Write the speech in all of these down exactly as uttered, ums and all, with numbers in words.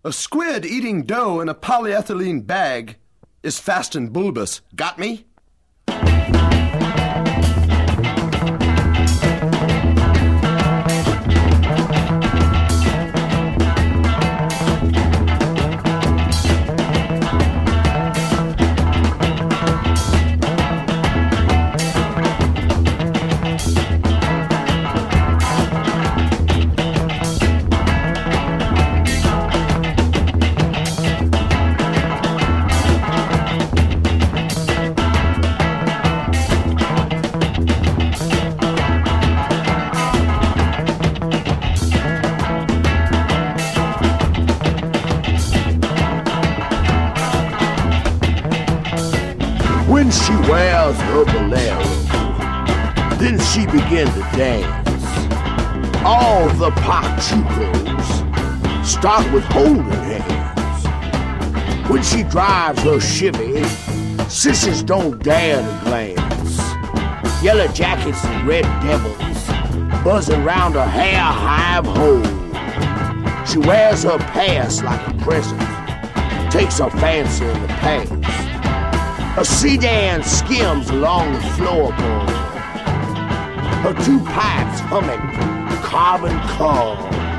A squid eating dough in a polyethylene bag is fast and bulbous. Got me? When she wears her bolero, then she begin to dance. All the pachucos start with holding hands. When she drives her Chevy, sissies don't dare to glance. Yellow jackets and red devils buzzing round her hair hive hole. She wears her past like a present, takes her fancy in the past. A sedan skims along the floorboard, her two pipes humming carbon cob.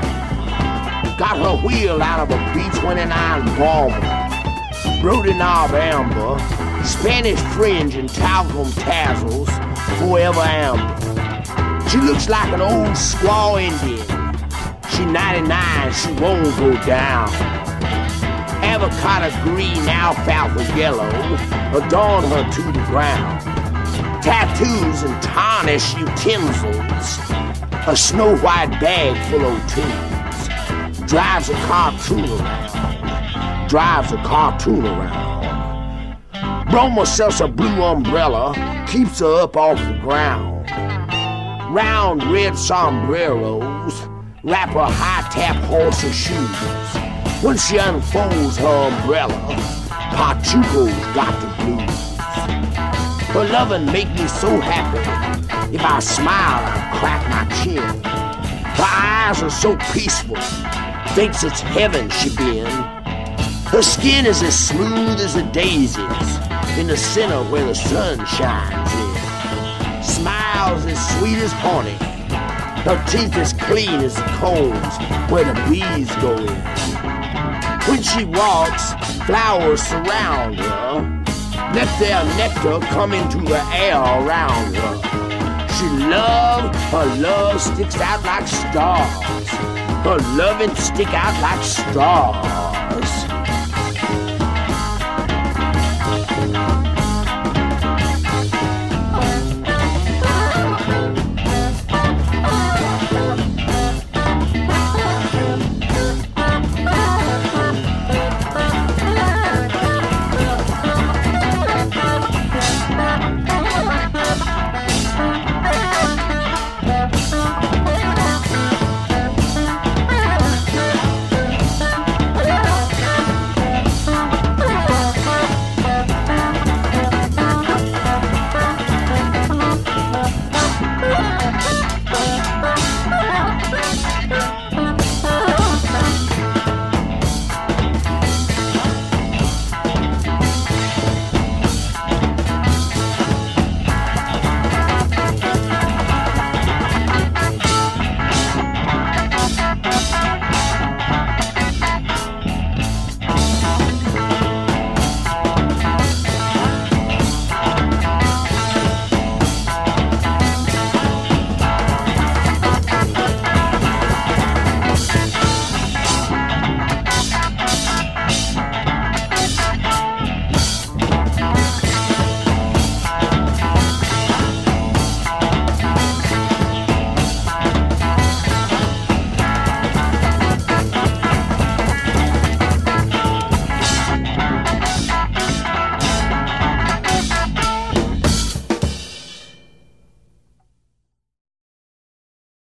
Got her wheel out of a B twenty-nine bomber, Brody knob amber, Spanish fringe and talcum tassels, forever amber. She looks like an old squaw Indian. She ninety-nine, she won't go down. Avocado green, alfalfa yellow adorn her to the ground. Tattoos and tarnished utensils, a snow white bag full of tunes. Drives a cartoon around, drives a cartoon around. Broma sells a blue umbrella, keeps her up off the ground. Round red sombreros wrap her high-top horse shoes. When she unfolds her umbrella, Pachuco's got the blues. Her lovin' make me so happy. If I smile, I crack my chin. Her eyes are so peaceful, thinks it's heaven she been. Her skin is as smooth as the daisies in the center where the sun shines in. Smiles as sweet as honey. Her teeth as clean as the combs where the bees go in. When she walks, flowers surround her. Let their nectar come into the air around her. She love, her love sticks out like stars. Her loving stick out like stars.